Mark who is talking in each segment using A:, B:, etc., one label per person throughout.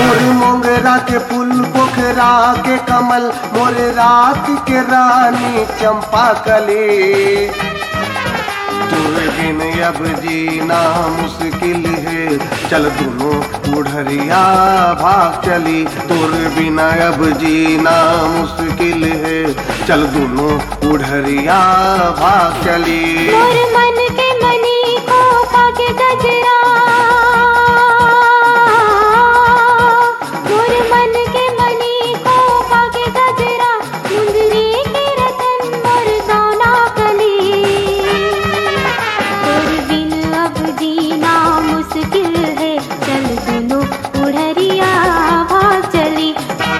A: मोर मोगरा के फूल पोखरा के कमल मोर रात के रानी चंपा कली। तोरे बिन अब जीना मुश्किल है चल दोनों बुढ़रिया भाग चली। तोरे बिना अब जीना मुश्किल है चल दोनों बुढ़रिया भाग चली।
B: मोर मन के मनी को पाके गजरा, मोर मन के मनी को पाके गजरा, मुंदरी के रतन मोर दाना कली। तोर बिन अब जीना मुश्किल है चल दोनों बुढ़रिया भाग चली।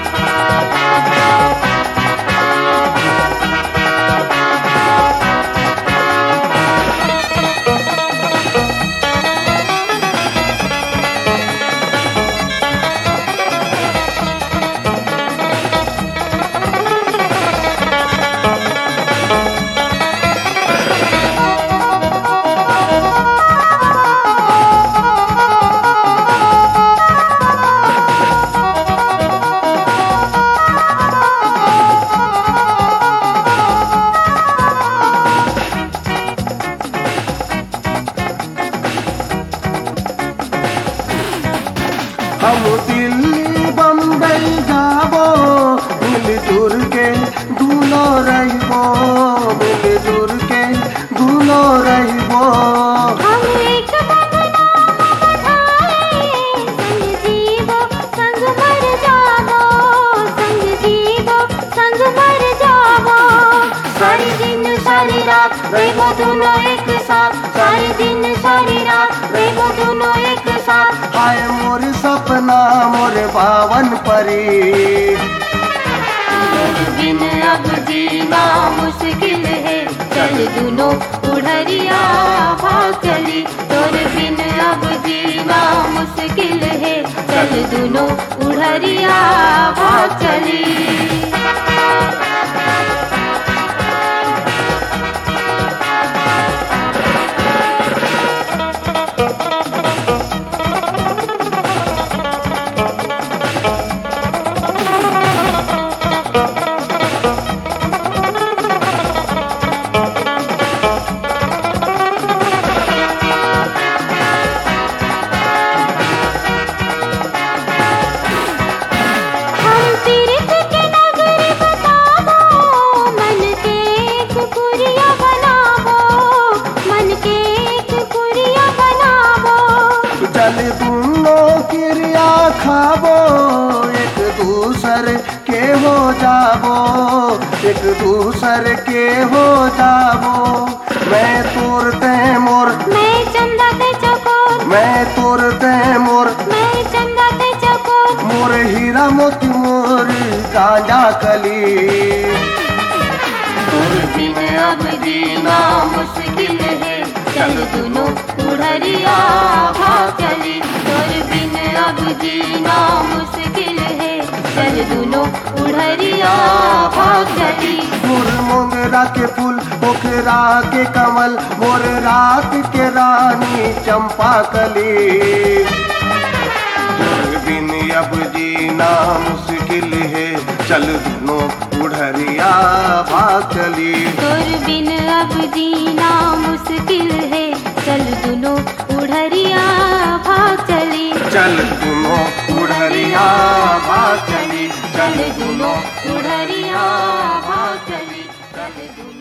A: हम दिल्ली बम्बई जाबो मिलजुल के दूनो रहिबो, मिलजुल के दूनो रहिबो।
B: हम एक बंधना बंधाए, संग जीवो संग मर जाबो, संग जीवो संग मर जाबो। सारी दिन सारी रात रहिबो दोनों एक साथ, सारी दिन सारी रात रहिबो दोनों एक साथ।
A: हाय मोर सपना मोर बावन परी।
B: तोर बिन अब जीना मुश्किल है चल दोनों बुढ़रिया भाग चली। तोर बिन अब जीना मुश्किल है चल दोनों बुढ़रिया भाग चली।
A: चल दोनों क्रिया खाबो एक दूसर के हो जाबो, एक दूसर के हो जाबो। मैं तोरते मोर,
B: मैं चंदा ते चकोर,
A: मैं तोरते मोर,
B: मैं चंदा ते चकोर।
A: मोर हीरा मोती मोर गांजा कली।
B: तोर बिन अब जीना मुश्किल है चल दोनों बुढ़रिया भाग चली। तोर बिन अब जीना मुश्किल है चल दोनों बुढ़रिया भाग चली।
A: मोर मोगरा के फूल पोखरा के कमल मोर रात के रानी चंपा कली। तोर बिन अब जीना मुश्किल है चल दोनों बुढ़रिया भाग चली।
B: तोर बिन अब जीना मुश्किल है चल दोनों बुढ़रिया भाग चली।
A: चल दोनों बुढ़रिया भाग चली,
B: चल दोनों बुढ़रिया भाग चली, चल दोनों